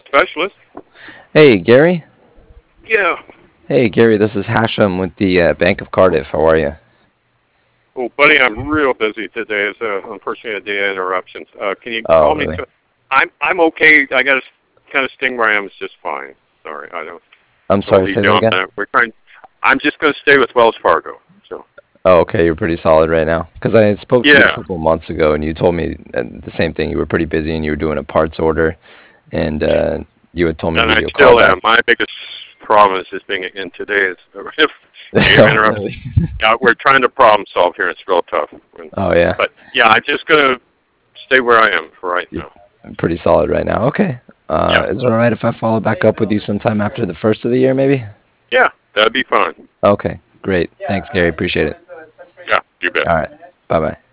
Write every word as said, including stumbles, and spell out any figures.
specialist. Hey, Gary. Yeah. Hey, Gary, this is Hashem with the uh, Bank of Cardiff. How are you? Oh, buddy, I'm real busy today. It's uh, unfortunately a day of interruptions. Uh, can you Oh, call me? really? To, I'm I'm okay. I got to kind of sting where I am. It's just fine. Sorry, I don't I'm don't sorry, lead say you that on again? that. We're trying. I'm just going to stay with Wells Fargo. So Oh, okay, you're pretty solid right now. Because I spoke to you a yeah, couple months ago, and you told me uh, the same thing. You were pretty busy, and you were doing a parts order, and uh, you had told me to and give I you a call still am. back. My biggest problem is just being in today is if day of Oh, interruptions. really? Yeah, we're trying to problem solve here. It's real tough. And, Oh, yeah. but yeah, I'm just going to stay where I am for right You're now. pretty solid right now. Okay. Yeah, Uh, is it all right if I follow back up with you sometime after the first of the year, maybe? yeah, that'd be fine. Okay, great. Thanks, Gary. Appreciate it. Yeah, you bet. All right. Bye bye.